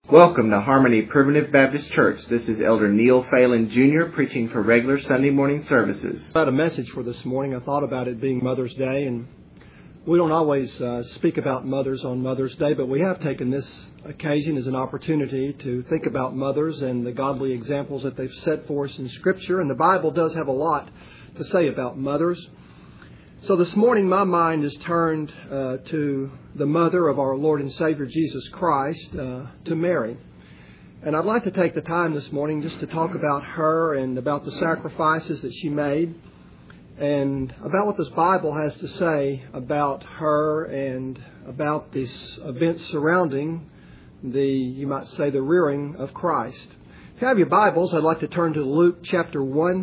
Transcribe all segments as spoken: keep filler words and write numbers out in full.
Welcome to Harmony Primitive Baptist Church. This is Elder Neil Phelan Junior preaching for regular Sunday morning services. I had a message for this morning. I thought about it being Mother's Day, and we don't always uh, speak about mothers on Mother's Day, but we have taken this occasion as an opportunity to think about mothers and the godly examples that they've set for us in Scripture. And the Bible does have a lot to say about mothers. So this morning my mind is turned uh, to the mother of our Lord and Savior Jesus Christ, uh, to Mary. And I'd like to take the time this morning just to talk about her and about the sacrifices that she made and about what this Bible has to say about her and about these events surrounding the, you might say, the rearing of Christ. If you have your Bibles, I'd like to turn to Luke chapter one.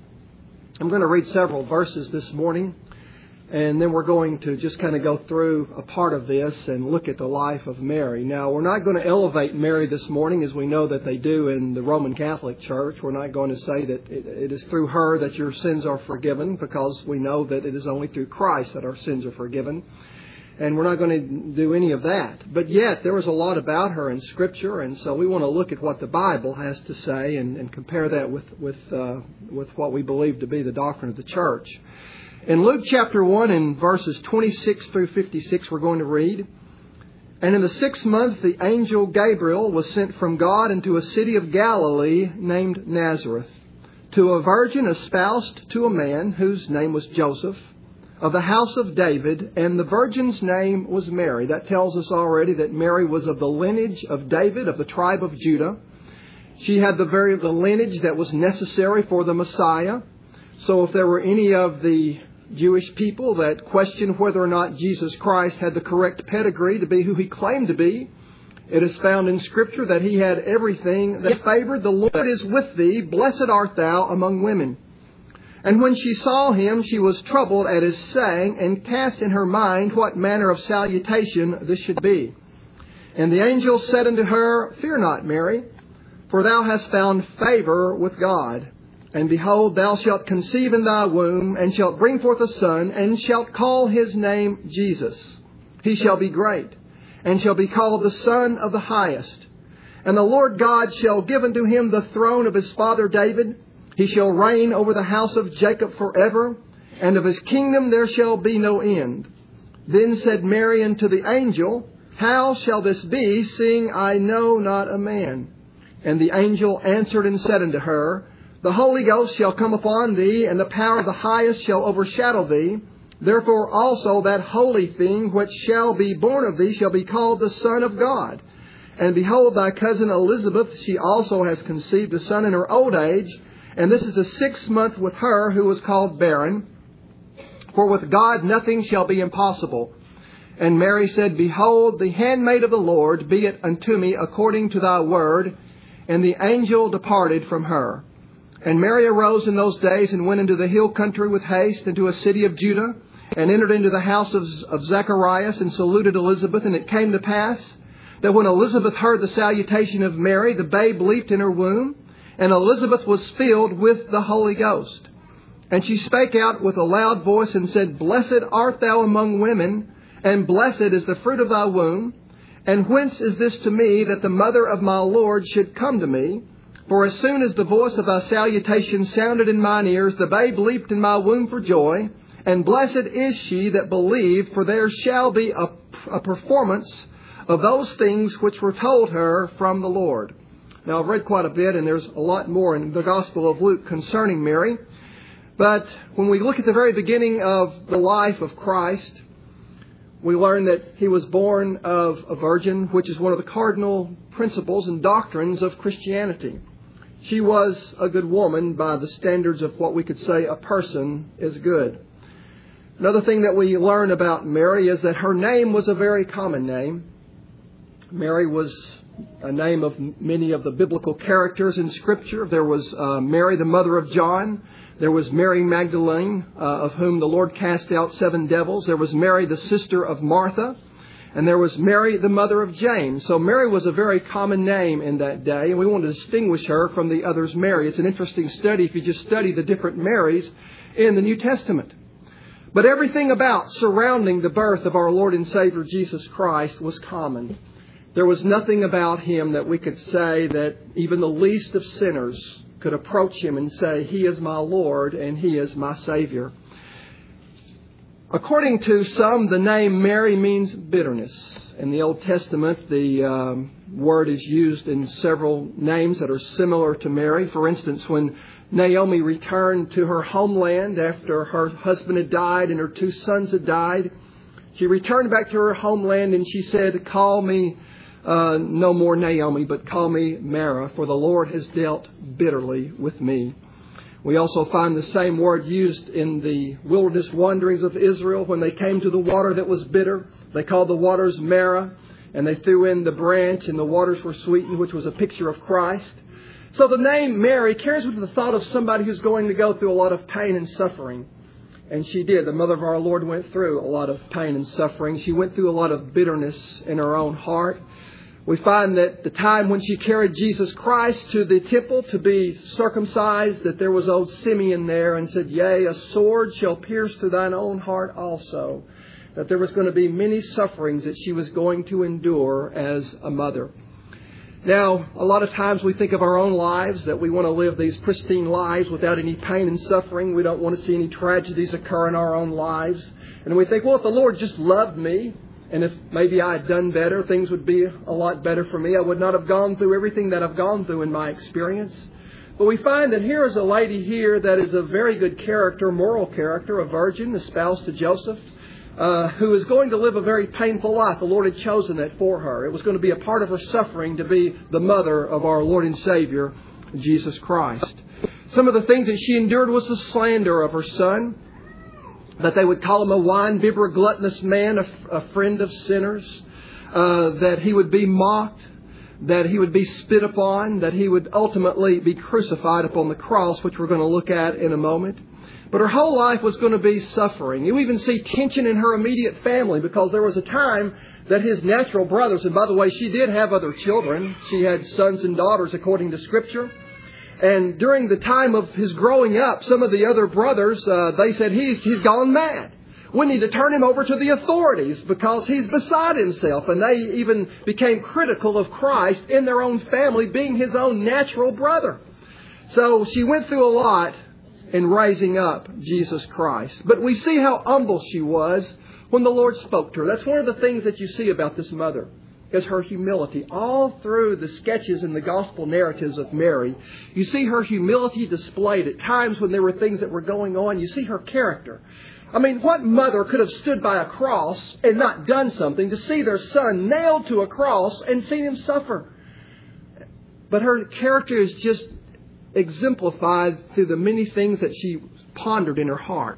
I'm going to read several verses this morning. And then we're going to just kind of go through a part of this and look at the life of Mary. Now, we're not going to elevate Mary this morning as we know that they do in the Roman Catholic Church. We're not going to say that it, it is through her that your sins are forgiven, because we know that it is only through Christ that our sins are forgiven. And we're not going to do any of that. But yet, there was a lot about her in Scripture, and so we want to look at what the Bible has to say and, and compare that with, with, uh, with what we believe to be the doctrine of the Church. In Luke chapter one, in verses twenty-six through fifty-six, we're going to read, "And in the sixth month the angel Gabriel was sent from God into a city of Galilee named Nazareth, to a virgin espoused to a man whose name was Joseph, of the house of David, and the virgin's name was Mary." That tells us already that Mary was of the lineage of David, of the tribe of Judah. She had the very the lineage that was necessary for the Messiah. So if there were any of the Jewish people that questioned whether or not Jesus Christ had the correct pedigree to be who He claimed to be, it is found in Scripture that He had everything that favored. "The Lord is with thee, blessed art thou among women. And when she saw Him, she was troubled at His saying, and cast in her mind what manner of salutation this should be. And the angel said unto her, Fear not, Mary, for thou hast found favor with God. And behold, thou shalt conceive in thy womb, and shalt bring forth a son, and shalt call his name Jesus. He shall be great, and shall be called the Son of the Highest. And the Lord God shall give unto him the throne of his father David. He shall reign over the house of Jacob forever, and of his kingdom there shall be no end. Then said Mary unto the angel, How shall this be, seeing I know not a man? And the angel answered and said unto her, The Holy Ghost shall come upon thee, and the power of the Highest shall overshadow thee. Therefore also that holy thing which shall be born of thee shall be called the Son of God. And behold, thy cousin Elizabeth, she also has conceived a son in her old age, and this is the sixth month with her who was called barren. For with God nothing shall be impossible. And Mary said, Behold, the handmaid of the Lord, be it unto me according to thy word. And the angel departed from her. And Mary arose in those days and went into the hill country with haste into a city of Judah, and entered into the house of, of Zacharias, and saluted Elizabeth. And it came to pass that when Elizabeth heard the salutation of Mary, the babe leaped in her womb, and Elizabeth was filled with the Holy Ghost. And she spake out with a loud voice and said, Blessed art thou among women, and blessed is the fruit of thy womb. And whence is this to me, that the mother of my Lord should come to me? For as soon as the voice of thy salutation sounded in mine ears, the babe leaped in my womb for joy. And blessed is she that believed, for there shall be a, a performance of those things which were told her from the Lord. Now, I've read quite a bit, and there's a lot more in the Gospel of Luke concerning Mary. But when we look at the very beginning of the life of Christ, we learn that He was born of a virgin, which is one of the cardinal principles and doctrines of Christianity. She was a good woman by the standards of what we could say a person is good. Another thing that we learn about Mary is that her name was a very common name. Mary was a name of many of the biblical characters in Scripture. There was uh, Mary, the mother of John. There was Mary Magdalene, uh, of whom the Lord cast out seven devils. There was Mary, the sister of Martha. And there was Mary, the mother of James. So Mary was a very common name in that day, and we want to distinguish her from the others Mary. It's an interesting study if you just study the different Marys in the New Testament. But everything about surrounding the birth of our Lord and Savior Jesus Christ was common. There was nothing about him that we could say that even the least of sinners could approach him and say, he is my Lord and he is my Savior. According to some, the name Mary means bitterness. In the Old Testament, the um, word is used in several names that are similar to Mary. For instance, when Naomi returned to her homeland after her husband had died and her two sons had died, she returned back to her homeland and she said, call me uh, no more Naomi, but call me Mara, for the Lord has dealt bitterly with me. We also find the same word used in the wilderness wanderings of Israel when they came to the water that was bitter. They called the waters Mara, and they threw in the branch and the waters were sweetened, which was a picture of Christ. So the name Mary carries with it the thought of somebody who's going to go through a lot of pain and suffering. And she did. The mother of our Lord went through a lot of pain and suffering. She went through a lot of bitterness in her own heart. We find that the time when she carried Jesus Christ to the temple to be circumcised, that there was old Simeon there and said, yea, a sword shall pierce through thine own heart also. That there was going to be many sufferings that she was going to endure as a mother. Now, a lot of times we think of our own lives, that we want to live these pristine lives without any pain and suffering. We don't want to see any tragedies occur in our own lives. And we think, well, if the Lord just loved me, and if maybe I had done better, things would be a lot better for me. I would not have gone through everything that I've gone through in my experience. But we find that here is a lady here that is a very good character, moral character, a virgin, espoused to Joseph, uh, who is going to live a very painful life. The Lord had chosen that for her. It was going to be a part of her suffering to be the mother of our Lord and Savior, Jesus Christ. Some of the things that she endured was the slander of her son, that they would call him a wine-bibber, gluttonous man, a, a friend of sinners, uh, that he would be mocked, that he would be spit upon, that he would ultimately be crucified upon the cross, which we're going to look at in a moment. But her whole life was going to be suffering. You even see tension in her immediate family, because there was a time that his natural brothers, and by the way, she did have other children. She had sons and daughters according to Scripture. And during the time of his growing up, some of the other brothers, uh, they said, he's, he's gone mad. We need to turn him over to the authorities because he's beside himself. And they even became critical of Christ in their own family, being his own natural brother. So she went through a lot in raising up Jesus Christ. But we see how humble she was when the Lord spoke to her. That's one of the things that you see about this mother, is her humility. All through the sketches and the gospel narratives of Mary, you see her humility displayed at times when there were things that were going on. You see her character. I mean, what mother could have stood by a cross and not done something to see their son nailed to a cross and seen him suffer? But her character is just exemplified through the many things that she pondered in her heart.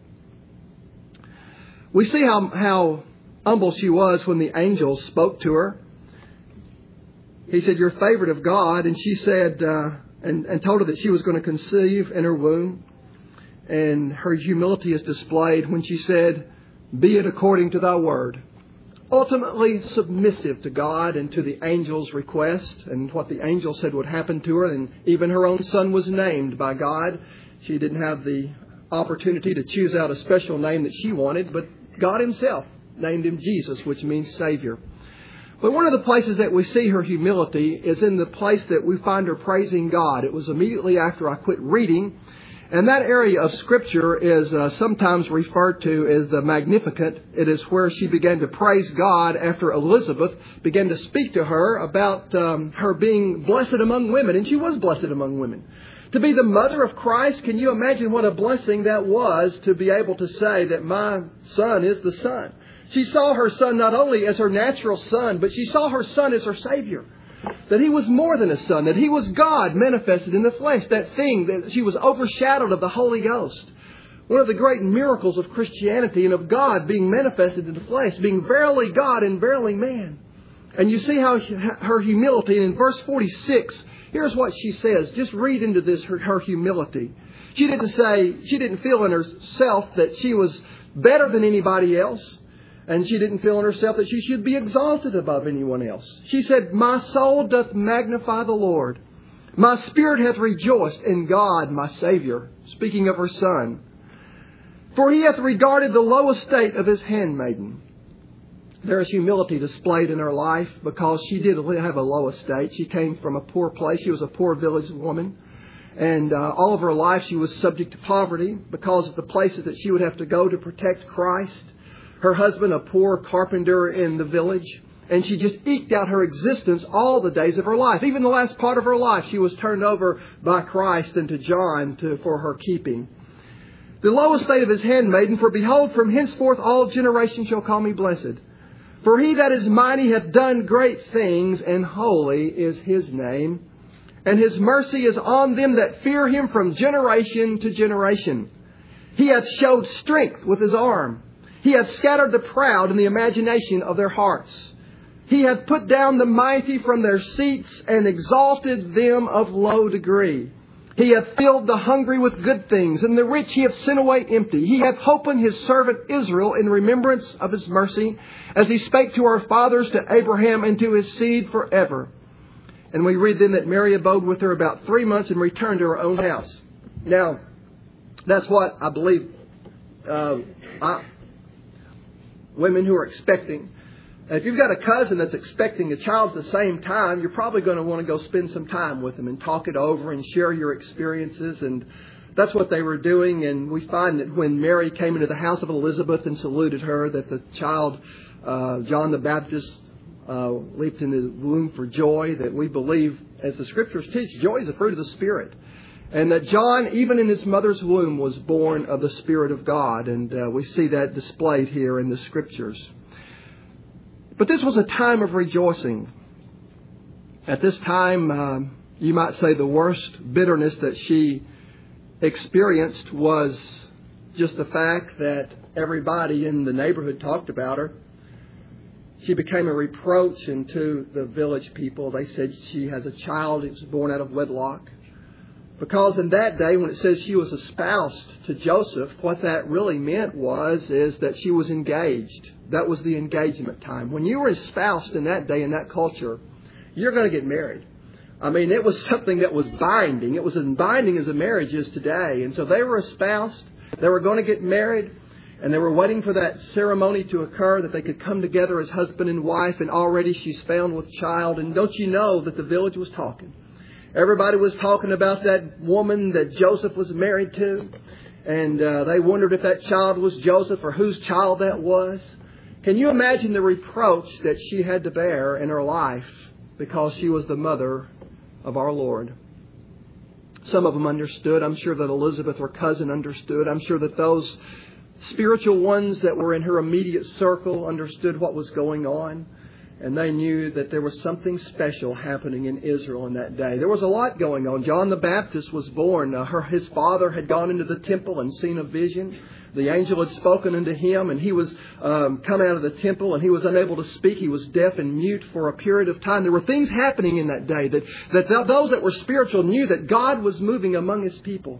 We see how how humble she was when the angel spoke to her. He said, you're favored of God. And she said, uh, and, and told her that she was going to conceive in her womb. And her humility is displayed when she said, be it according to thy word. Ultimately submissive to God and to the angel's request and what the angel said would happen to her. And even her own son was named by God. She didn't have the opportunity to choose out a special name that she wanted, but God himself named him Jesus, which means Savior. But one of the places that we see her humility is in the place that we find her praising God. It was immediately after I quit reading. And that area of Scripture is uh, sometimes referred to as the Magnificat. It is where she began to praise God after Elizabeth began to speak to her about um, her being blessed among women. And she was blessed among women. To be the mother of Christ, can you imagine what a blessing that was to be able to say that my son is the Son? She saw her son not only as her natural son, but she saw her son as her Savior. That he was more than a son, that he was God manifested in the flesh. That thing that she was overshadowed of the Holy Ghost. One of the great miracles of Christianity and of God being manifested in the flesh, being verily God and verily man. And you see how her humility, and in verse forty-six, here's what she says. Just read into this, her, her humility. She didn't say, she didn't feel in herself that she was better than anybody else. And she didn't feel in herself that she should be exalted above anyone else. She said, my soul doth magnify the Lord. My spirit hath rejoiced in God, my Savior. Speaking of her son. For he hath regarded the low estate of his handmaiden. There is humility displayed in her life because she did have a low estate. She came from a poor place. She was a poor village woman. And uh, all of her life she was subject to poverty because of the places that she would have to go to protect Christ. Her husband, a poor carpenter in the village. And she just eked out her existence all the days of her life. Even the last part of her life, she was turned over by Christ and to John to, for her keeping. The low estate of his handmaiden, for behold, from henceforth all generations shall call me blessed. For he that is mighty hath done great things, and holy is his name. And his mercy is on them that fear him from generation to generation. He hath showed strength with his arm. He hath scattered the proud in the imagination of their hearts. He hath put down the mighty from their seats and exalted them of low degree. He hath filled the hungry with good things, and the rich he hath sent away empty. He hath holpen his servant Israel in remembrance of his mercy, as he spake to our fathers, to Abraham, and to his seed forever. And we read then that Mary abode with her about three months and returned to her own house. Now, that's what I believe uh, I, women who are expecting. If you've got a cousin that's expecting a child at the same time, you're probably going to want to go spend some time with them and talk it over and share your experiences. And that's what they were doing. And we find that when Mary came into the house of Elizabeth and saluted her, that the child, uh, John the Baptist, uh, leaped in the womb for joy. That we believe, as the Scriptures teach, joy is a fruit of the Spirit. And that John, even in his mother's womb, was born of the Spirit of God. And uh, we see that displayed here in the Scriptures. But this was a time of rejoicing. At this time, uh, you might say the worst bitterness that she experienced was just the fact that everybody in the neighborhood talked about her. She became a reproach unto the village people. They said she has a child that was born out of wedlock. Because in that day, when it says she was espoused to Joseph, what that really meant was is that she was engaged. That was the engagement time. When you were espoused in that day, in that culture, you're going to get married. I mean, it was something that was binding. It was as binding as a marriage is today. And so they were espoused. They were going to get married. And they were waiting for that ceremony to occur, that they could come together as husband and wife. And already she's found with child. And don't you know that the village was talking? Everybody was talking about that woman that Joseph was married to. And uh, they wondered if that child was Joseph or whose child that was. Can you imagine the reproach that she had to bear in her life because she was the mother of our Lord? Some of them understood. I'm sure that Elizabeth, her cousin, understood. I'm sure that those spiritual ones that were in her immediate circle understood what was going on. And they knew that there was something special happening in Israel in that day. There was a lot going on. John the Baptist was born. Uh, her, his father had gone into the temple and seen a vision. The angel had spoken unto him, and he was um, come out of the temple, and he was unable to speak. He was deaf and mute for a period of time. There were things happening in that day that, that th- those that were spiritual knew that God was moving among His people.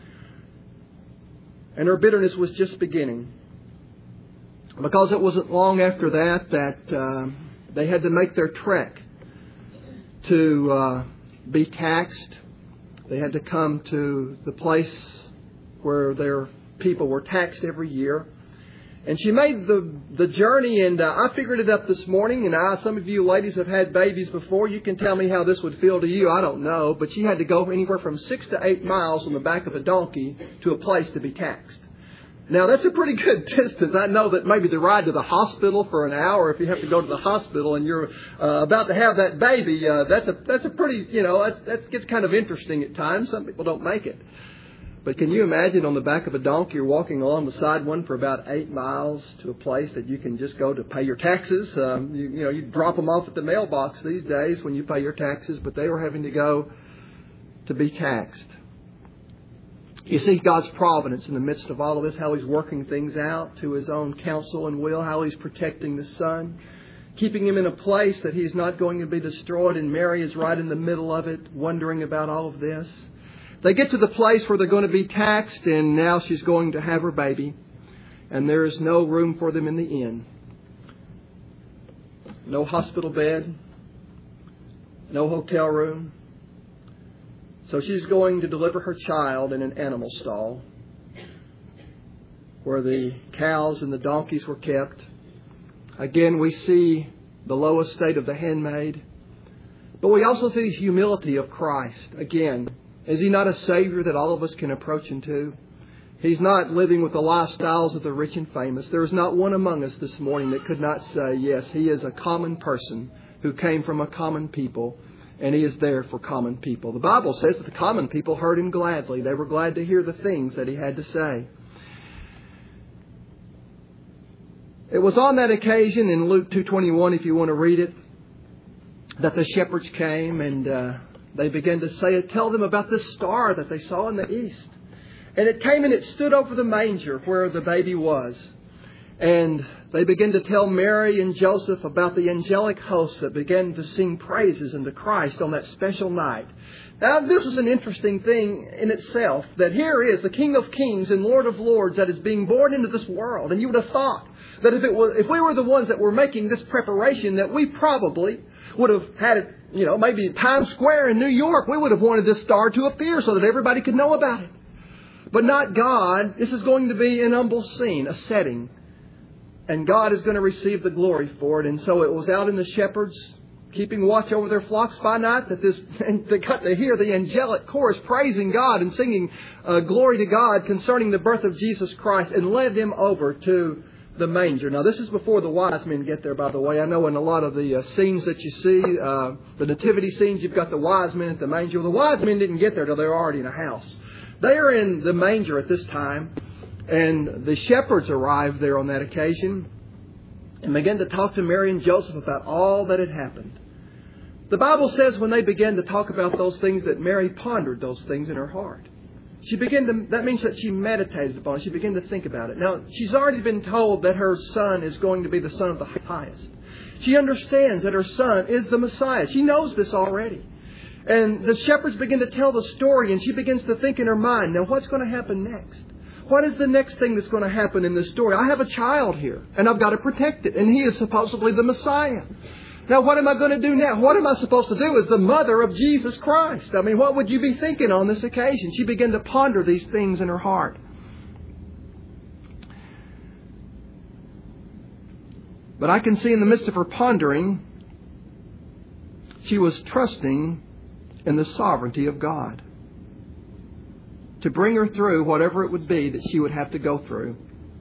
And her bitterness was just beginning. Because it wasn't long after that that... Uh, They had to make their trek to uh, be taxed. They had to come to the place where their people were taxed every year. And she made the the journey, and uh, I figured it up this morning. And I, some of you ladies have had babies before. You can tell me how this would feel to you. I don't know. But she had to go anywhere from six to eight miles on the back of a donkey to a place to be taxed. Now, that's a pretty good distance. I know that maybe the ride to the hospital for an hour, if you have to go to the hospital and you're uh, about to have that baby, uh, that's a that's a pretty, you know, that's, that gets kind of interesting at times. Some people don't make it. But can you imagine on the back of a donkey, you're walking along beside one for about eight miles to a place that you can just go to pay your taxes? Um, you, you know, you drop them off at the mailbox these days when you pay your taxes, but they were having to go to be taxed. You see God's providence in the midst of all of this, how He's working things out to His own counsel and will, how He's protecting the Son, keeping him in a place that he's not going to be destroyed, and Mary is right in the middle of it, wondering about all of this. They get to the place where they're going to be taxed, and now she's going to have her baby, and there is no room for them in the inn. No hospital bed, no hotel room. So she's going to deliver her child in an animal stall where the cows and the donkeys were kept. Again, we see the low estate of the handmaid. But we also see the humility of Christ. Again, is He not a Savior that all of us can approach into? He's not living with the lifestyles of the rich and famous. There is not one among us this morning that could not say, yes, He is a common person who came from a common people, and He is there for common people. The Bible says that the common people heard Him gladly. They were glad to hear the things that He had to say. It was on that occasion in Luke two twenty-one, if you want to read it, that the shepherds came and uh, they began to say, tell them about this star that they saw in the east. And it came and it stood over the manger where the baby was. And they began to tell Mary and Joseph about the angelic hosts that began to sing praises unto Christ on that special night. Now, this is an interesting thing in itself, that here is the King of Kings and Lord of Lords that is being born into this world. And you would have thought that if it was, if we were the ones that were making this preparation, that we probably would have had it, you know, maybe in Times Square in New York, we would have wanted this star to appear so that everybody could know about it. But not God. This is going to be an humble scene, a setting. And God is going to receive the glory for it. And so it was out in the shepherds, keeping watch over their flocks by night, that this, and they got to hear the angelic chorus praising God and singing uh, glory to God concerning the birth of Jesus Christ, and led them over to the manger. Now, this is before the wise men get there, by the way. I know in a lot of the uh, scenes that you see, uh, the nativity scenes, you've got the wise men at the manger. The wise men didn't get there till they were already in a house. They are in the manger at this time, and the shepherds arrived there on that occasion and began to talk to Mary and Joseph about all that had happened. The Bible says when they began to talk about those things that Mary pondered those things in her heart. She began to, that means that she meditated upon it. She began to think about it. Now, she's already been told that her son is going to be the Son of the Highest. She understands that her son is the Messiah. She knows this already. And the shepherds begin to tell the story, and she begins to think in her mind, now what's going to happen next? What is the next thing that's going to happen in this story? I have a child here, and I've got to protect it, and he is supposedly the Messiah. Now, what am I going to do now? What am I supposed to do as the mother of Jesus Christ? I mean, what would you be thinking on this occasion? She began to ponder these things in her heart. But I can see in the midst of her pondering, she was trusting in the sovereignty of God to bring her through whatever it would be that she would have to go through.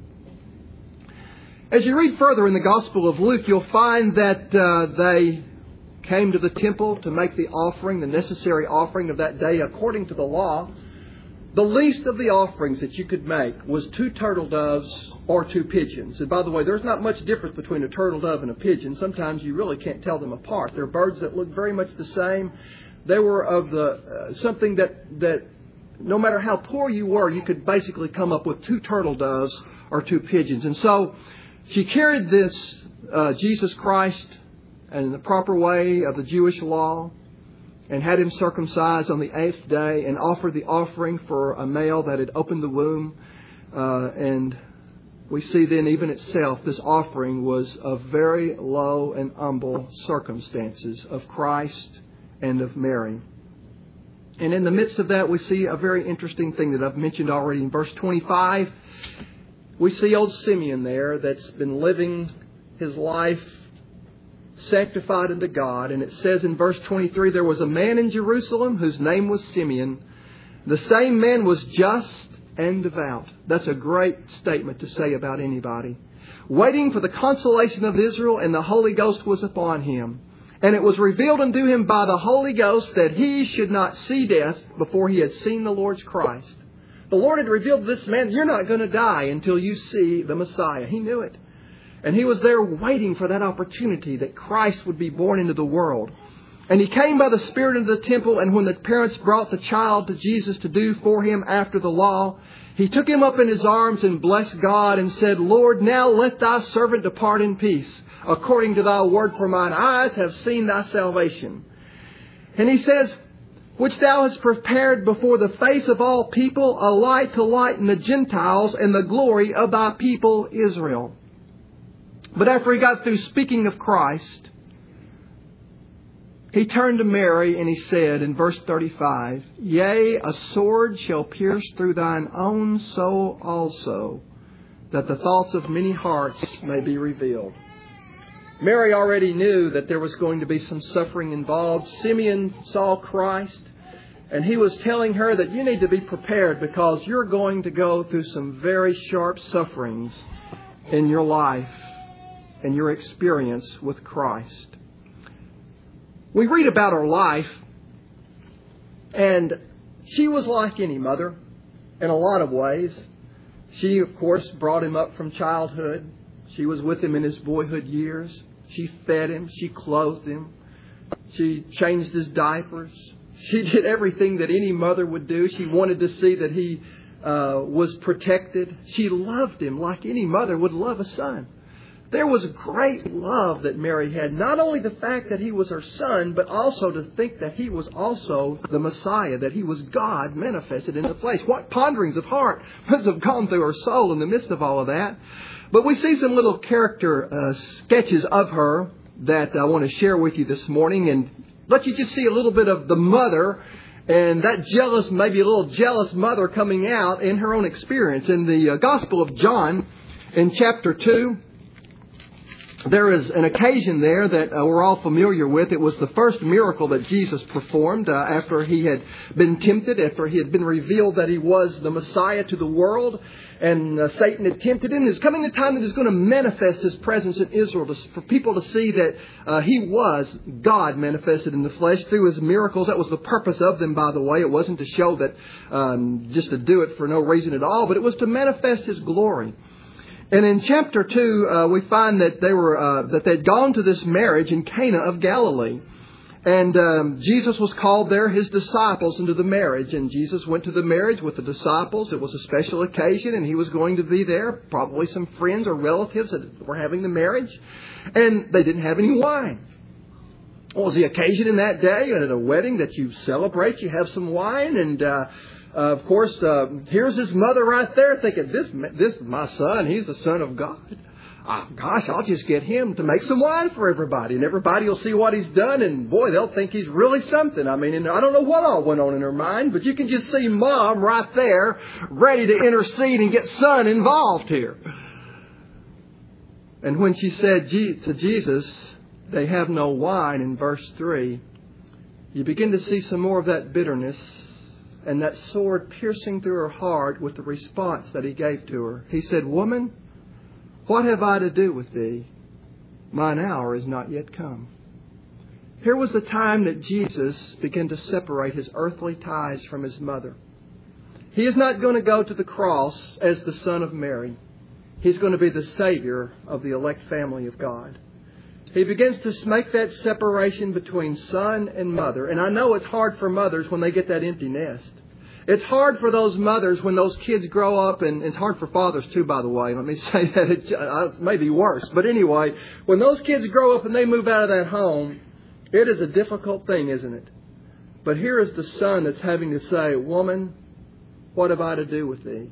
As you read further in the Gospel of Luke, you'll find that uh, they came to the temple to make the offering, the necessary offering of that day according to the law. The least of the offerings that you could make was two turtle doves or two pigeons. And by the way, there's not much difference between a turtle dove and a pigeon. Sometimes you really can't tell them apart. They're birds that look very much the same. They were of the uh, something that, that no matter how poor you were, you could basically come up with two turtle doves or two pigeons. And so she carried this uh, Jesus Christ in the proper way of the Jewish law and had him circumcised on the eighth day and offered the offering for a male that had opened the womb. Uh, and we see then even itself, this offering was of very low and humble circumstances of Christ and of Mary. And in the midst of that, we see a very interesting thing that I've mentioned already in verse twenty-five. We see old Simeon there that's been living his life sanctified unto God. And it says in verse twenty-three, there was a man in Jerusalem whose name was Simeon. The same man was just and devout. That's a great statement to say about anybody. Waiting for the consolation of Israel, and the Holy Ghost was upon him. And it was revealed unto him by the Holy Ghost that he should not see death before he had seen the Lord's Christ. The Lord had revealed to this man, you're not going to die until you see the Messiah. He knew it. And he was there waiting for that opportunity that Christ would be born into the world. And he came by the Spirit into the temple, and when the parents brought the child to Jesus to do for him after the law, he took him up in his arms and blessed God and said, Lord, now let thy servant depart in peace, according to thy word, for mine eyes have seen thy salvation. And he says, which thou hast prepared before the face of all people, a light to lighten the Gentiles and the glory of thy people Israel. But after he got through speaking of Christ, he turned to Mary and he said in verse thirty-five, Yea, a sword shall pierce through thine own soul also, that the thoughts of many hearts may be revealed. Mary already knew that there was going to be some suffering involved. Simeon saw Christ, and he was telling her that you need to be prepared because you're going to go through some very sharp sufferings in your life and your experience with Christ. We read about her life, and she was like any mother in a lot of ways. She, of course, brought him up from childhood. She was with him in his boyhood years. She fed him. She clothed him. She changed his diapers. She did everything that any mother would do. She wanted to see that he uh, was protected. She loved him like any mother would love a son. There was great love that Mary had. Not only the fact that he was her son, but also to think that he was also the Messiah, that he was God manifested in the flesh. What ponderings of heart must have gone through her soul in the midst of all of that. But we see some little character uh, sketches of her that I want to share with you this morning and let you just see a little bit of the mother and that jealous, maybe a little jealous mother coming out in her own experience. In the uh, Gospel of John, in chapter two, there is an occasion there that uh, we're all familiar with. It was the first miracle that Jesus performed uh, after he had been tempted, after he had been revealed that he was the Messiah to the world. And uh, Satan had tempted him. There's coming a time that he's going to manifest his presence in Israel to, for people to see that uh, he was God manifested in the flesh through his miracles. That was the purpose of them, by the way. It wasn't to show that um, just to do it for no reason at all, but it was to manifest his glory. And in chapter two, uh, we find that they were uh, that they'd gone to this marriage in Cana of Galilee. And um, Jesus was called there, his disciples, into the marriage. And Jesus went to the marriage with the disciples. It was a special occasion, and he was going to be there. Probably some friends or relatives that were having the marriage. And they didn't have any wine. What was the occasion in that day? At a wedding that you celebrate, you have some wine. And, uh, uh, of course, uh, here's his mother right there thinking, this, this is my son. He's the Son of God. Oh, gosh, I'll just get him to make some wine for everybody. And everybody will see what he's done. And boy, they'll think he's really something. I mean, and I don't know what all went on in her mind, but you can just see Mom right there ready to intercede and get Son involved here. And when she said to Jesus, they have no wine in verse three, you begin to see some more of that bitterness and that sword piercing through her heart with the response that he gave to her. He said, woman, what have I to do with thee? Mine hour is not yet come. Here was the time that Jesus began to separate his earthly ties from his mother. He is not going to go to the cross as the Son of Mary. He's going to be the Savior of the elect family of God. He begins to make that separation between son and mother. And I know it's hard for mothers when they get that empty nest. It's hard for those mothers when those kids grow up, and it's hard for fathers too, by the way. Let me say that it may be worse. But anyway, when those kids grow up and they move out of that home, it is a difficult thing, isn't it? But here is the son that's having to say, woman, what have I to do with thee?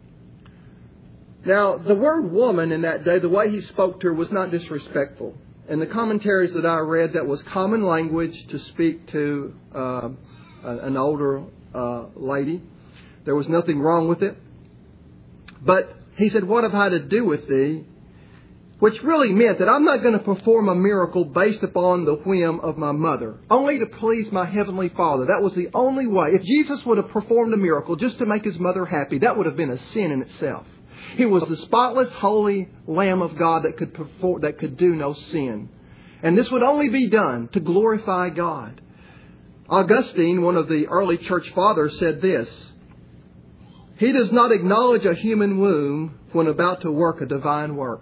Now, the word woman in that day, the way he spoke to her was not disrespectful. In the commentaries that I read, that was common language to speak to uh, an older Uh, lady. There was nothing wrong with it. But he said, what have I to do with thee? Which really meant that I'm not going to perform a miracle based upon the whim of my mother, only to please my Heavenly Father. That was the only way. If Jesus would have performed a miracle just to make his mother happy, that would have been a sin in itself. He was the spotless, holy Lamb of God that could perform, that could do no sin. And this would only be done to glorify God. Augustine, one of the early church fathers, said this: he does not acknowledge a human womb when about to work a divine work.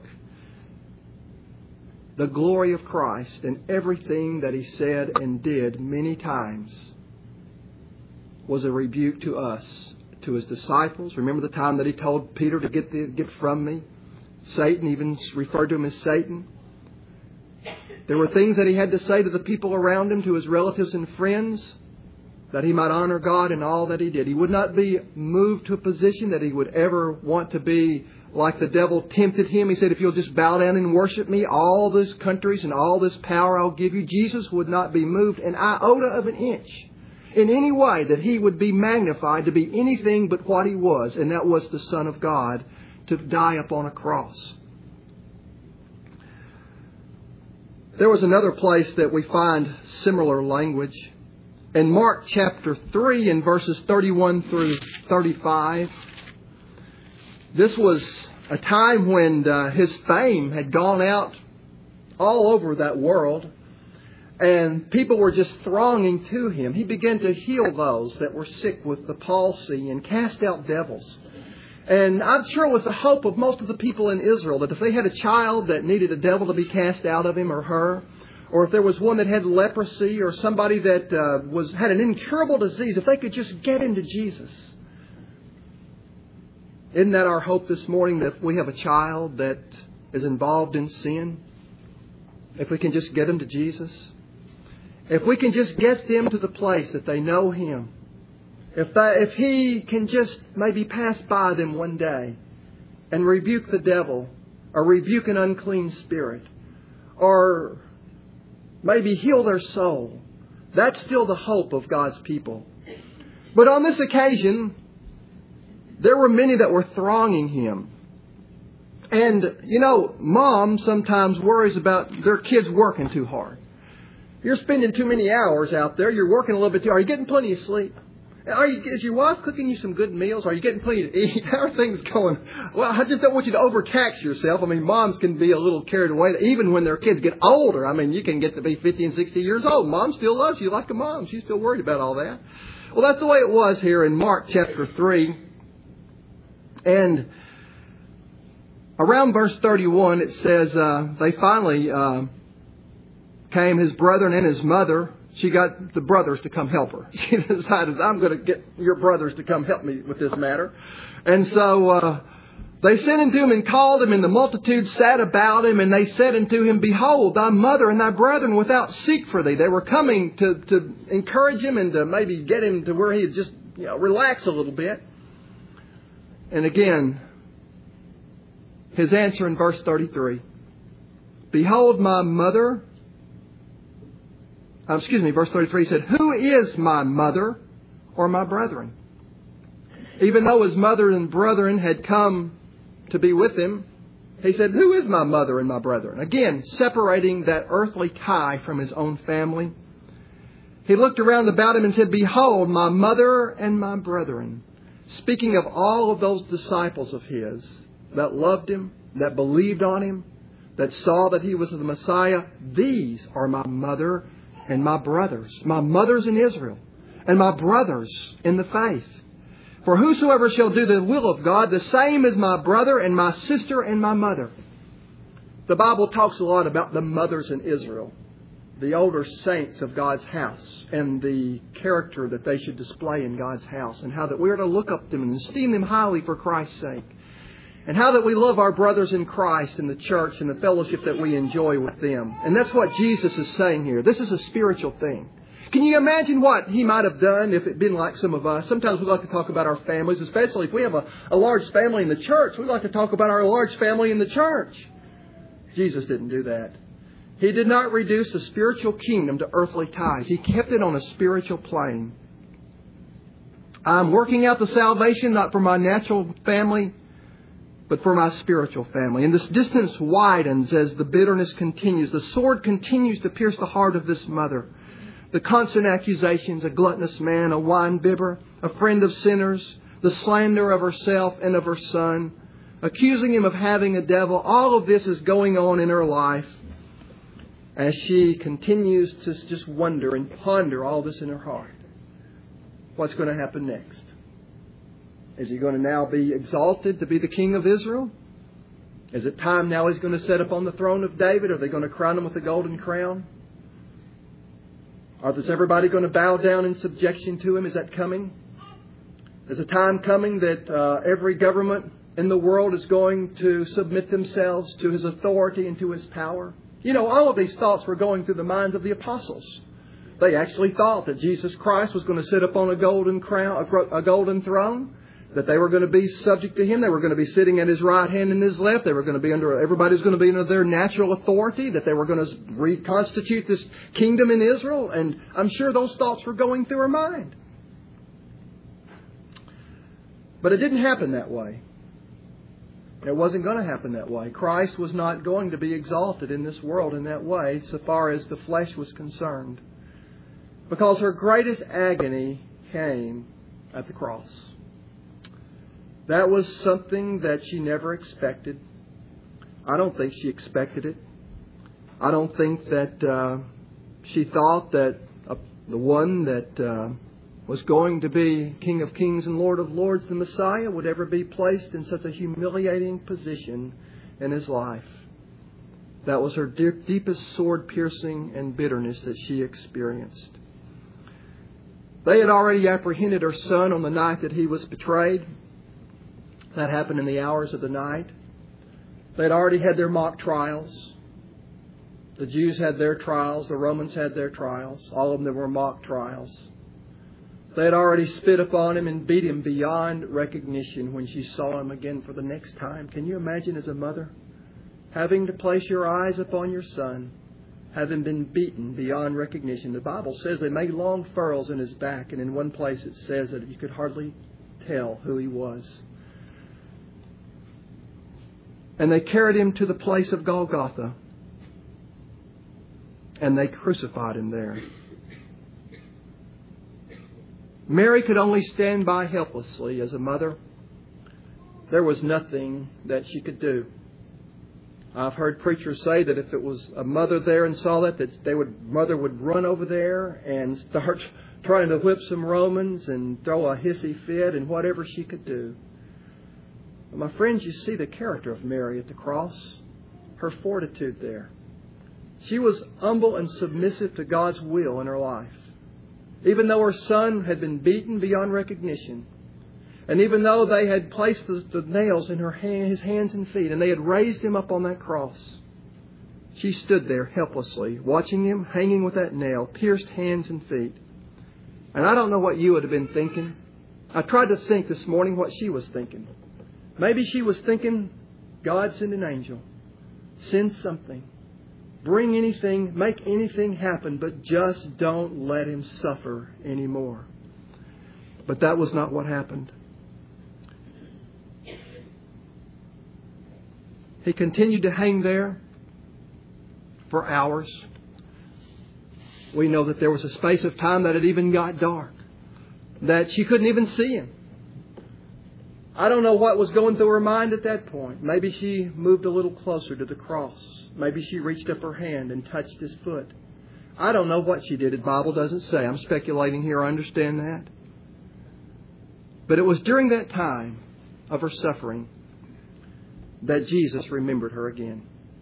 The glory of Christ in everything that he said and did many times was a rebuke to us, to his disciples. Remember the time that he told Peter to get, the, get from me? Satan, even referred to him as Satan. There were things that he had to say to the people around him, to his relatives and friends, that he might honor God in all that he did. He would not be moved to a position that he would ever want to be like the devil tempted him. He said, if you'll just bow down and worship me, all these countries and all this power I'll give you. Jesus would not be moved an iota of an inch in any way that he would be magnified to be anything but what he was, and that was the Son of God, to die upon a cross. There was another place that we find similar language. In Mark chapter three, in verses thirty-one through thirty-five, this was a time when uh, his fame had gone out all over that world, and people were just thronging to him. He began to heal those that were sick with the palsy and cast out devils. And I'm sure it was the hope of most of the people in Israel that if they had a child that needed a devil to be cast out of him or her, or if there was one that had leprosy or somebody that uh, was had an incurable disease, if they could just get into Jesus. Isn't that our hope this morning, that if we have a child that is involved in sin, if we can just get them to Jesus? If we can just get them to the place that they know Him, if they, if He can just maybe pass by them one day and rebuke the devil, or rebuke an unclean spirit, or maybe heal their soul, that's still the hope of God's people. But on this occasion, there were many that were thronging Him. And, you know, mom sometimes worries about their kids working too hard. You're spending too many hours out there. You're working a little bit too hard. Are you getting plenty of sleep? Are you, is your wife cooking you some good meals? Are you getting plenty to eat? How are things going? Well, I just don't want you to overtax yourself. I mean, moms can be a little carried away. Even when their kids get older, I mean, you can get to be fifty and sixty years old. Mom still loves you like a mom. She's still worried about all that. Well, that's the way it was here in Mark chapter three. And around verse thirty-one, it says, uh, they finally uh, came, his brethren and his mother. She got the brothers to come help her. She decided, I'm going to get your brothers to come help me with this matter. And so uh, they sent unto him and called him, and the multitude sat about him, and they said unto him, Behold, thy mother and thy brethren without seek for thee. They were coming to, to encourage him and to maybe get him to where he'd just, you know, relax a little bit. And again, his answer in verse thirty-three, Behold my mother. Um, excuse me, verse thirty-three said, Who is my mother or my brethren? Even though his mother and brethren had come to be with him, he said, Who is my mother and my brethren? Again, separating that earthly tie from his own family. He looked around about him and said, Behold, my mother and my brethren. Speaking of all of those disciples of his that loved him, that believed on him, that saw that he was the Messiah, these are my mother and my brothers, my mothers in Israel, and my brothers in the faith. For whosoever shall do the will of God, the same is my brother and my sister and my mother. The Bible talks a lot about the mothers in Israel, the older saints of God's house, and the character that they should display in God's house, and how that we are to look up to them and esteem them highly for Christ's sake. And how that we love our brothers in Christ in the church and the fellowship that we enjoy with them. And that's what Jesus is saying here. This is a spiritual thing. Can you imagine what He might have done if it had been like some of us? Sometimes we like to talk about our families, especially if we have a, a large family in the church. We like to talk about our large family in the church. Jesus didn't do that. He did not reduce the spiritual kingdom to earthly ties. He kept it on a spiritual plane. I'm working out the salvation not for my natural family, but for my spiritual family. And this distance widens as the bitterness continues. The sword continues to pierce the heart of this mother. The constant accusations, a gluttonous man, a wine-bibber, a friend of sinners, the slander of herself and of her son, accusing him of having a devil. All of this is going on in her life as she continues to just wonder and ponder all this in her heart. What's going to happen next? Is he going to now be exalted to be the king of Israel? Is it time now he's going to sit upon the throne of David? Are they going to crown him with a golden crown? Or is everybody going to bow down in subjection to him? Is that coming? Is a time coming that uh, every government in the world is going to submit themselves to his authority and to his power? You know, all of these thoughts were going through the minds of the apostles. They actually thought that Jesus Christ was going to sit upon a golden crown, a golden throne, that they were going to be subject to Him. They were going to be sitting at His right hand and His left. They were going to be under, everybody was going to be under their natural authority, that they were going to reconstitute this kingdom in Israel. And I'm sure those thoughts were going through her mind. But it didn't happen that way. It wasn't going to happen that way. Christ was not going to be exalted in this world in that way so far as the flesh was concerned. Because her greatest agony came at the cross. That was something that she never expected. I don't think she expected it. I don't think that uh, she thought that uh, the one that uh, was going to be King of Kings and Lord of Lords, the Messiah, would ever be placed in such a humiliating position in His life. That was her deepest sword-piercing and bitterness that she experienced. They had already apprehended her son on the night that he was betrayed. That happened in the hours of the night. They had already had their mock trials. The Jews had their trials. The Romans had their trials. All of them were mock trials. They had already spit upon him and beat him beyond recognition when she saw him again for the next time. Can you imagine as a mother having to place your eyes upon your son, having been beaten beyond recognition? The Bible says they made long furrows in his back, and in one place it says that you could hardly tell who he was. And they carried him to the place of Golgotha, and they crucified him there. Mary could only stand by helplessly as a mother. There was nothing that she could do. I've heard preachers say that if it was a mother there and saw that, that they would, mother would run over there and start trying to whip some Romans and throw a hissy fit and whatever she could do. But my friends, you see the character of Mary at the cross, her fortitude there. She was humble and submissive to God's will in her life. Even though her son had been beaten beyond recognition, and even though they had placed the, the nails in her hand, his hands and feet, and they had raised him up on that cross, she stood there helplessly, watching him hanging with that nail, pierced hands and feet. And I don't know what you would have been thinking. I tried to think this morning what she was thinking. Maybe she was thinking, God, send an angel. Send something. Bring anything, make anything happen, but just don't let him suffer anymore. But that was not what happened. He continued to hang there for hours. We know that there was a space of time that it even got dark, that she couldn't even see him. I don't know what was going through her mind at that point. Maybe she moved a little closer to the cross. Maybe she reached up her hand and touched his foot. I don't know what she did. The Bible doesn't say. I'm speculating here. I understand that. But it was during that time of her suffering that Jesus remembered her again.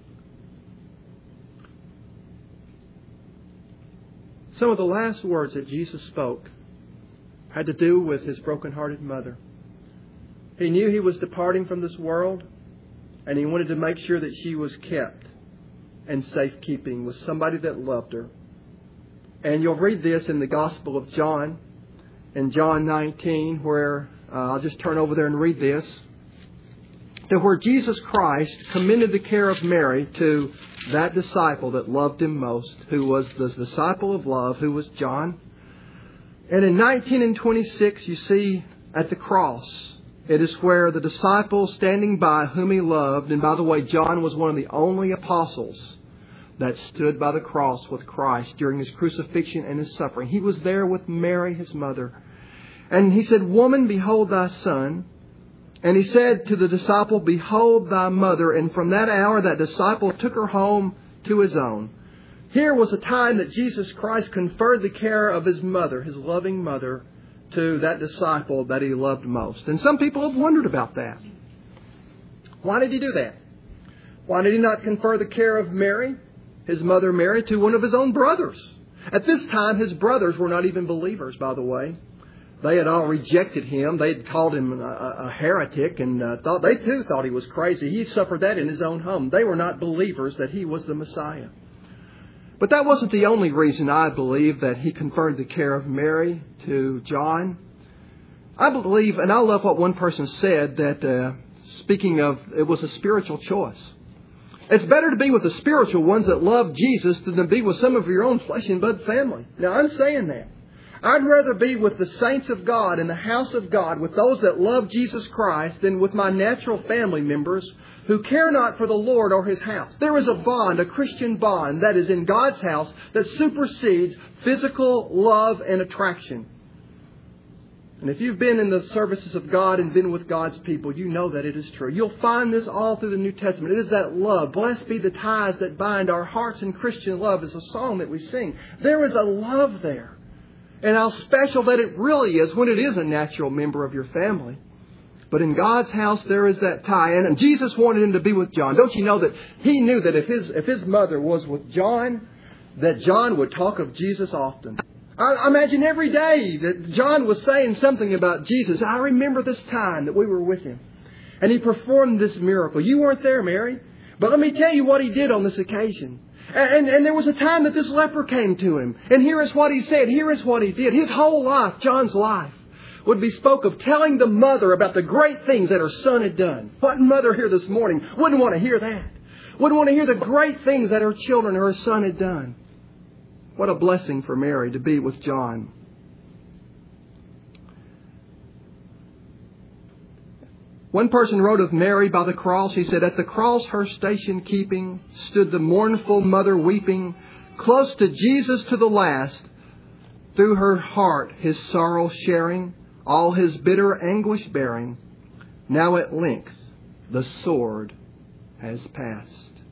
Some of the last words that Jesus spoke had to do with His broken-hearted mother. He knew He was departing from this world, and He wanted to make sure that she was kept and safekeeping with somebody that loved her. And you'll read this in the Gospel of John, in John nineteen, where uh, I'll just turn over there and read this. To where Jesus Christ commended the care of Mary to that disciple that loved Him most, who was the disciple of love, who was John. And in nineteen and twenty-six, you see at the cross, it is where the disciple standing by whom He loved, and by the way, John was one of the only apostles that stood by the cross with Christ during His crucifixion and His suffering. He was there with Mary, His mother. And He said, "Woman, behold thy son." And He said to the disciple, "Behold thy mother." And from that hour, that disciple took her home to his own. Here was a time that Jesus Christ conferred the care of His mother, His loving mother, to that disciple that He loved most. And some people have wondered about that. Why did He do that? Why did He not confer the care of Mary, His mother Mary, to one of His own brothers? At this time, His brothers were not even believers, by the way. They had all rejected Him. They had called Him a, a heretic, and uh, thought they too thought He was crazy. He suffered that in His own home. They were not believers that He was the Messiah. But that wasn't the only reason, I believe, that He conferred the care of Mary to John. I believe, and I love what one person said, that uh, speaking of, it was a spiritual choice. It's better to be with the spiritual ones that love Jesus than to be with some of your own flesh and blood family. Now, I'm saying that. I'd rather be with the saints of God in the house of God, with those that love Jesus Christ, than with my natural family members who care not for the Lord or His house. There is a bond, a Christian bond, that is in God's house that supersedes physical love and attraction. And if you've been in the services of God and been with God's people, you know that it is true. You'll find this all through the New Testament. It is that love. Blessed be the ties that bind our hearts in Christian love is a song that we sing. There is a love there. And how special that it really is when it is a natural member of your family. But in God's house, there is that tie. And Jesus wanted him to be with John. Don't you know that He knew that if his, if his mother was with John, that John would talk of Jesus often. I imagine every day that John was saying something about Jesus. I remember this time that we were with Him. And He performed this miracle. You weren't there, Mary. But let me tell you what He did on this occasion. And, and, and there was a time that this leper came to Him. And here is what He said. Here is what He did. His whole life, John's life, would be spoke of telling the mother about the great things that her son had done. What mother here this morning wouldn't want to hear that? Wouldn't want to hear the great things that her children or her son had done. What a blessing for Mary to be with John. One person wrote of Mary by the cross. He said, at the cross her station keeping, stood the mournful mother weeping, close to Jesus to the last, through her heart His sorrow sharing, all His bitter anguish bearing. Now at length the sword has passed.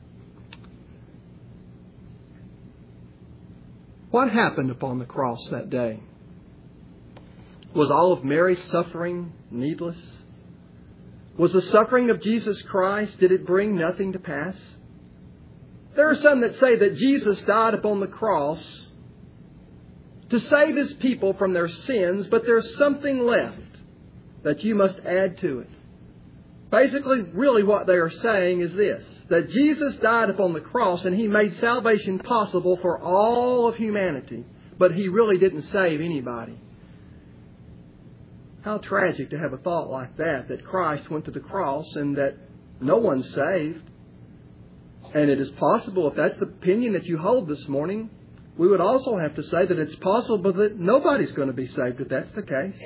What happened upon the cross that day? Was all of Mary's suffering needless? Was the suffering of Jesus Christ, did it bring nothing to pass? There are some that say that Jesus died upon the cross to save His people from their sins, but there's something left that you must add to it. Basically, really what they are saying is this, that Jesus died upon the cross and He made salvation possible for all of humanity, but He really didn't save anybody. How tragic to have a thought like that, that Christ went to the cross and that no one's saved. And it is possible, if that's the opinion that you hold this morning, we would also have to say that it's possible that nobody's going to be saved if that's the case.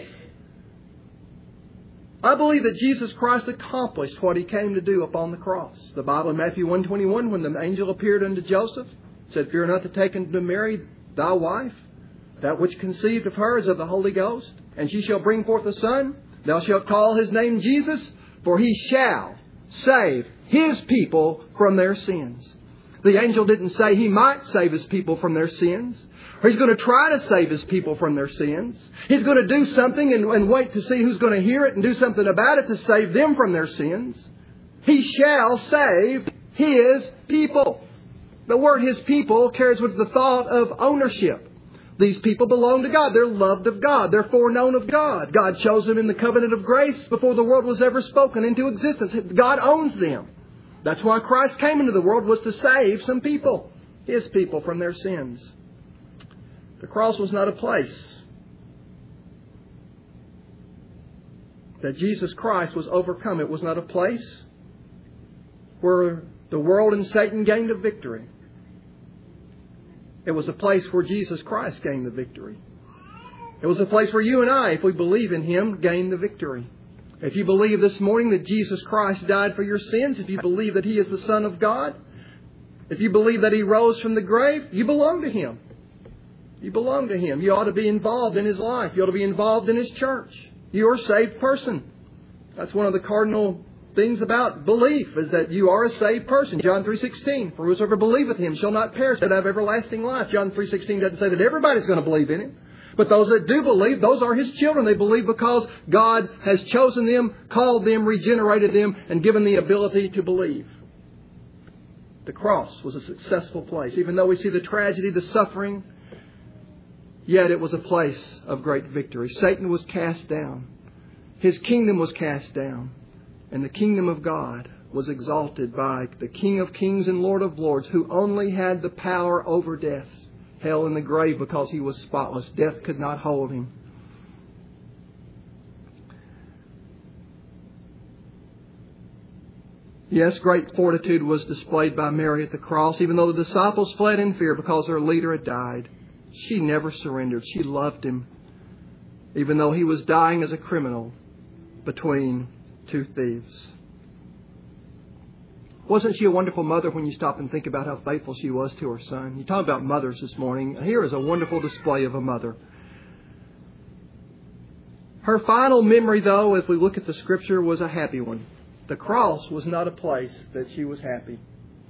I believe that Jesus Christ accomplished what He came to do upon the cross. The Bible in Matthew one twenty-one, when the angel appeared unto Joseph, said, fear not to take unto Mary thy wife. That which conceived of her is of the Holy Ghost. And she shall bring forth a son. Thou shalt call His name Jesus, for He shall save His people from their sins. The angel didn't say He might save His people from their sins. Or He's going to try to save His people from their sins. He's going to do something and, and wait to see who's going to hear it and do something about it to save them from their sins. He shall save His people. The word His people carries with the thought of ownership. These people belong to God. They're loved of God. They're foreknown of God. God chose them in the covenant of grace before the world was ever spoken into existence. God owns them. That's why Christ came into the world, was to save some people, His people, from their sins. The cross was not a place that Jesus Christ was overcome. It was not a place where the world and Satan gained a victory. It was a place where Jesus Christ gained the victory. It was a place where you and I, if we believe in Him, gain the victory. If you believe this morning that Jesus Christ died for your sins, if you believe that He is the Son of God, if you believe that He rose from the grave, you belong to Him. You belong to Him. You ought to be involved in His life. You ought to be involved in His church. You're a saved person. That's one of the cardinal things about belief, is that you are a saved person. John three sixteen, for whosoever believeth Him shall not perish but have everlasting life. John three sixteen doesn't say that everybody's going to believe in Him. But those that do believe, those are His children. They believe because God has chosen them, called them, regenerated them, and given the ability to believe. The cross was a successful place. Even though we see the tragedy, the suffering, yet it was a place of great victory. Satan was cast down. His kingdom was cast down. And the kingdom of God was exalted by the King of Kings and Lord of Lords, who only had the power over death, hell, and the grave, because He was spotless. Death could not hold Him. Yes, great fortitude was displayed by Mary at the cross, even though the disciples fled in fear because their leader had died. She never surrendered. She loved him, even though he was dying as a criminal between two thieves. Wasn't she a wonderful mother when you stop and think about how faithful she was to her son? You talk about mothers this morning. Here is a wonderful display of a mother. Her final memory, though, as we look at the Scripture, was a happy one. The cross was not a place that she was happy.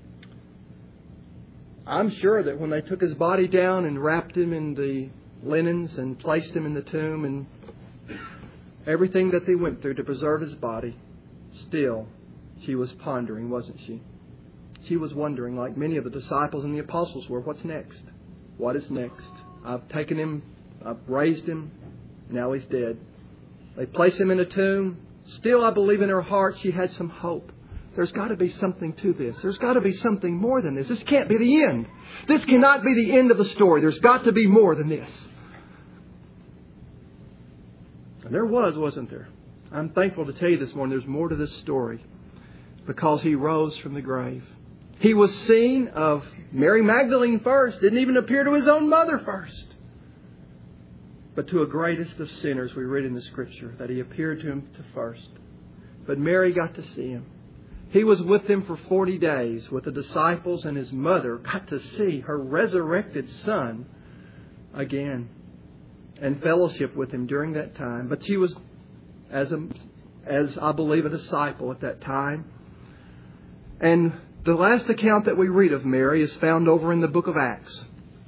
I'm sure that when they took his body down and wrapped him in the linens and placed him in the tomb and everything that they went through to preserve his body, still she was pondering, wasn't she? She was wondering, like many of the disciples and the apostles were, what's next? What is next? I've taken him, I've raised him, now he's dead. They placed him in a tomb. Still, I believe in her heart she had some hope. There's got to be something to this. There's got to be something more than this. This can't be the end. This cannot be the end of the story. There's got to be more than this. And there was, wasn't there? I'm thankful to tell you this morning there's more to this story because he rose from the grave. He was seen of Mary Magdalene first. Didn't even appear to his own mother first. But to a greatest of sinners, we read in the Scripture that he appeared to him to first. But Mary got to see him. He was with them for forty days with the disciples, and his mother got to see her resurrected son again and fellowship with him during that time. But she was, as a, as I believe, a disciple at that time. And the last account that we read of Mary is found over in the book of Acts.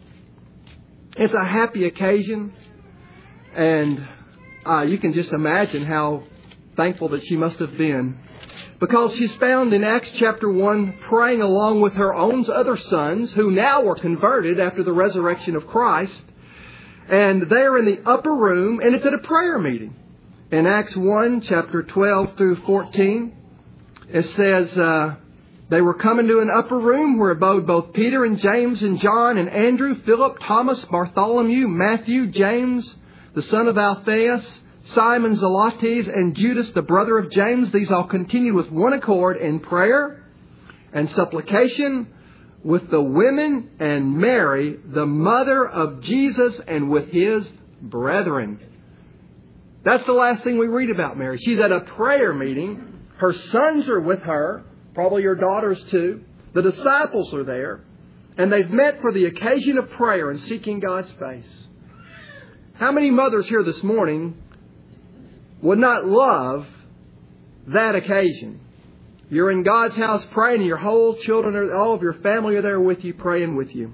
It's a happy occasion. And uh, you can just imagine how thankful that she must have been. Because she's found in Acts chapter one praying along with her own other sons who now were converted after the resurrection of Christ. And they're in the upper room and it's at a prayer meeting. In Acts one, chapter twelve through fourteen, it says uh, they were coming to an upper room where abode both Peter and James and John and Andrew, Philip, Thomas, Bartholomew, Matthew, James, the son of Alphaeus, Simon Zelotes, and Judas, the brother of James. These all continued with one accord in prayer and supplication with the women and Mary, the mother of Jesus, and with his brethren. That's the last thing we read about Mary. She's at a prayer meeting. Her sons are with her, probably her daughters too. The disciples are there. And they've met for the occasion of prayer and seeking God's face. How many mothers here this morning would not love that occasion? You're in God's house praying and your whole children, are, all of your family are there with you, praying with you.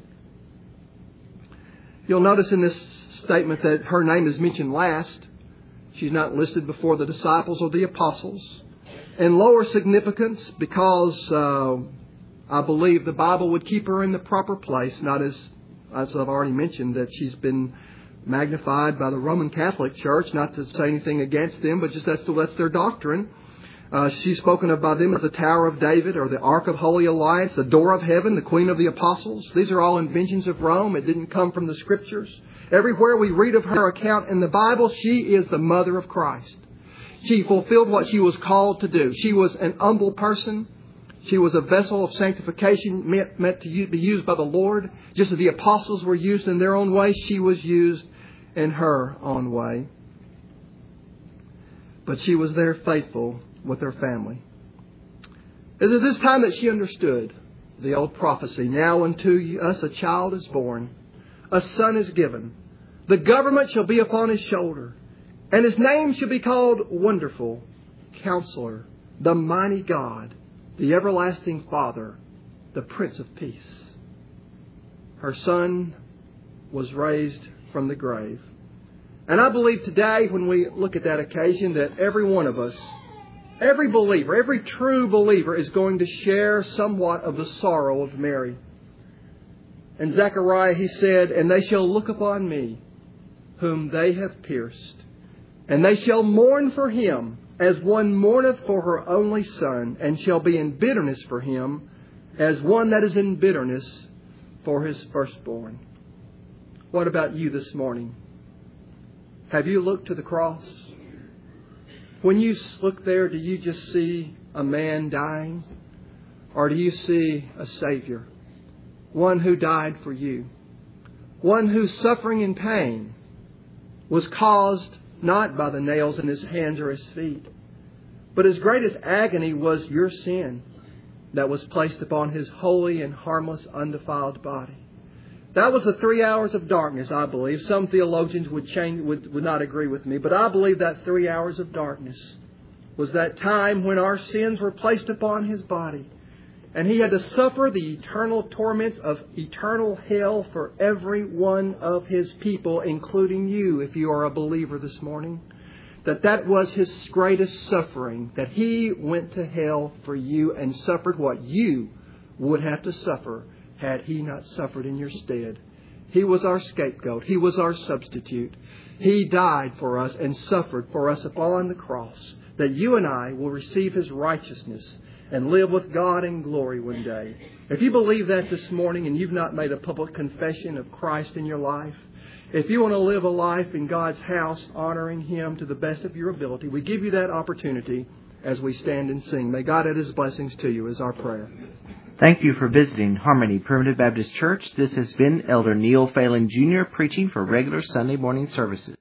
You'll notice in this statement that her name is mentioned last. She's not listed before the disciples or the apostles. And lower significance because uh, I believe the Bible would keep her in the proper place, not as, as I've already mentioned, that she's been magnified by the Roman Catholic Church, not to say anything against them, but just that's, that's their doctrine. Uh, she's spoken of by them as the Tower of David or the Ark of Holy Alliance, the Door of Heaven, the Queen of the Apostles. These are all inventions of Rome. It didn't come from the Scriptures. Everywhere we read of her account in the Bible, she is the mother of Christ. She fulfilled what she was called to do. She was an humble person. She was a vessel of sanctification meant, meant to be used by the Lord. Just as the apostles were used in their own way, she was used in her own way. But she was there faithful with her family. It is at this time that she understood the old prophecy. Now unto us a child is born, a son is given. The government shall be upon his shoulder, and his name shall be called Wonderful, Counselor, the Mighty God, the Everlasting Father, the Prince of Peace. Her son was raised from the grave. And I believe today when we look at that occasion that every one of us, every believer, every true believer is going to share somewhat of the sorrow of Mary. In Zechariah he said, and they shall look upon me, whom they have pierced, and they shall mourn for him as one mourneth for her only son, and shall be in bitterness for him as one that is in bitterness for his firstborn. What about you this morning? Have you looked to the cross? When you look there, do you just see a man dying? Or do you see a Savior? One who died for you. one whose suffering and pain was caused not by the nails in his hands or his feet, but his greatest agony was your sin that was placed upon his holy and harmless, undefiled body. That was the three hours of darkness, I believe. Some theologians would change, would, would not agree with me, but I believe that three hours of darkness was that time when our sins were placed upon his body. And he had to suffer the eternal torments of eternal hell for every one of his people, including you, if you are a believer this morning. That that was his greatest suffering, that he went to hell for you and suffered what you would have to suffer had he not suffered in your stead. He was our scapegoat. He was our substitute. He died for us and suffered for us upon the cross, that you and I will receive his righteousness and live with God in glory one day. If you believe that this morning and you've not made a public confession of Christ in your life, if you want to live a life in God's house honoring him to the best of your ability, we give you that opportunity as we stand and sing. May God add his blessings to you is our prayer. Thank you for visiting Harmony Primitive Baptist Church. This has been Elder Neil Phelan Junior preaching for regular Sunday morning services.